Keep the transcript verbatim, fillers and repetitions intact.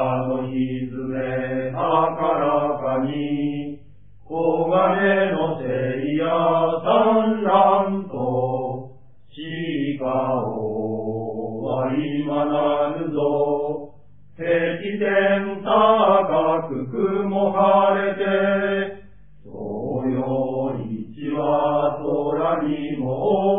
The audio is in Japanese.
のひずめ高らかに、黄金の聖夜産卵と、しかおは今なるぞ。敵天高く雲晴れて、東洋一は空にも